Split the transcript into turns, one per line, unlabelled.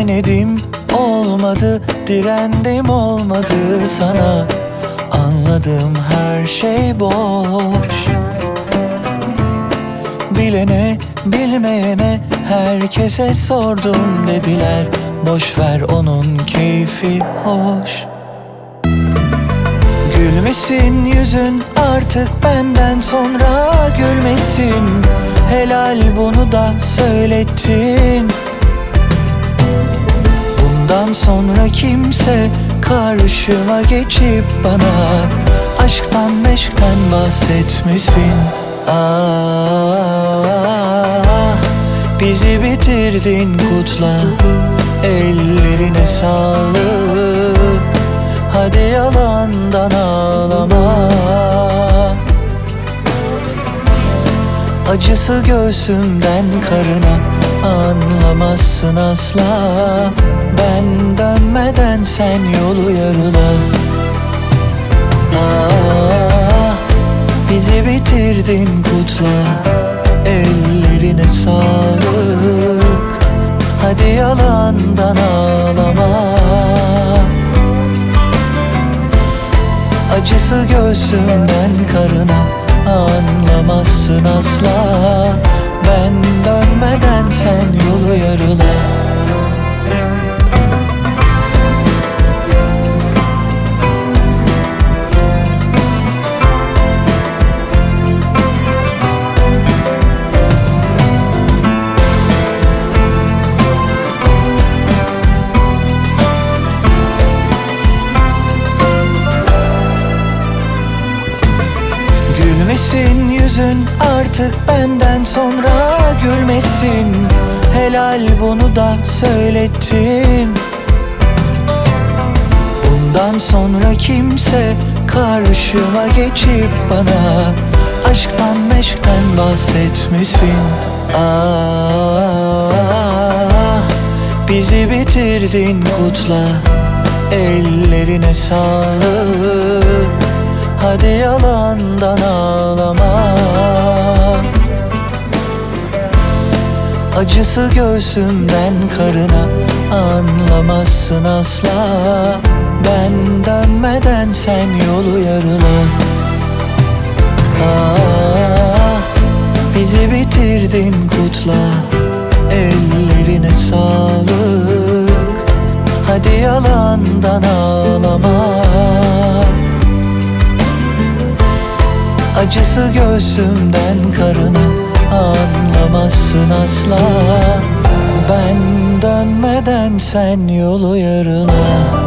Denedim olmadı, direndim olmadı sana. Anladım her şey boş. Bilene bilmeyene herkese sordum, dediler boş ver onun keyfi hoş. Gülmesin yüzün artık benden sonra, gülmesin. Helal bunu da söylettin. Bundan sonra kimse karşıma geçip bana aşktan meşkten bahsetmesin. Ah, bizi bitirdin, kutla, ellerine sağlık. Hadi yalandan ağlama, acısı göğsümden karına, anlamazsın asla. Ben dönmeden sen yolu yarıla. Ah, bizi bitirdin, kutla, ellerine sağlık. Hadi yalandan ağlama, acısı göğsümden karına, anlamazsın asla. Ben dönmeden sen yolu yarıla. Gülmesin yüzün artık benden sonra, gülmesin. Helal bunu da söylettin. Bundan sonra kimse karşıma geçip bana aşktan meşkten bahsetmesin. Ah, bizi bitirdin, kutla, ellerine sağlık. Hadi yalandan ağlama, acısı göğsümden karına, anlamazsın asla. Ben dönmeden sen yolu yarıla. Ah, bizi bitirdin, kutla, ellerine sağlık. Hadi yalandan ağlama, acısı göğsümden karına, anlamazsın asla. Ben dönmeden sen yolu yarıla.